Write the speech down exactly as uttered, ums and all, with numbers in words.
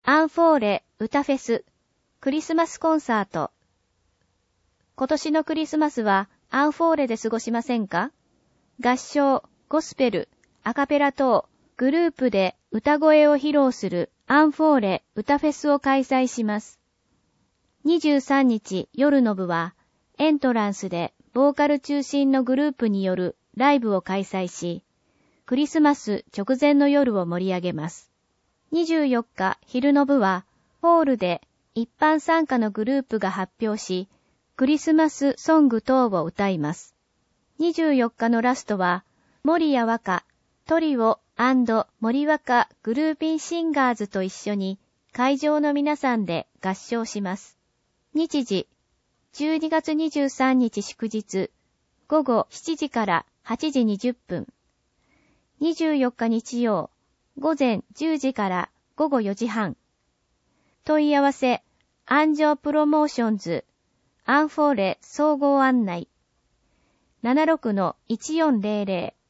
アンフォーレ歌フェスクリスマスコンサート。今年のクリスマスはアンフォーレで過ごしませんか？合唱、ゴスペル、アカペラ等、グループで歌声を披露するアンフォーレ歌フェスを開催します。にじゅうさんにち夜の部はエントランスでボーカル中心のグループによるライブを開催し、クリスマス直前の夜を盛り上げます。にじゅうよっか昼の部はホールで一般参加のグループが発表し、クリスマスソング等を歌います。にじゅうよっかのラストは森谷和歌、トリオ&森和歌グルーピンシンガーズと一緒に会場の皆さんで合唱します。日時、じゅうにがつにじゅうさんにち祝日、ごごしちじからはちじにじゅっぷん。にじゅうよっか日曜、ごぜんじゅうじからごごよじはん。問い合わせ、安城プロモーションズ、アンフォーレ総合案内。ななじゅうろくのいちよんぜろぜろ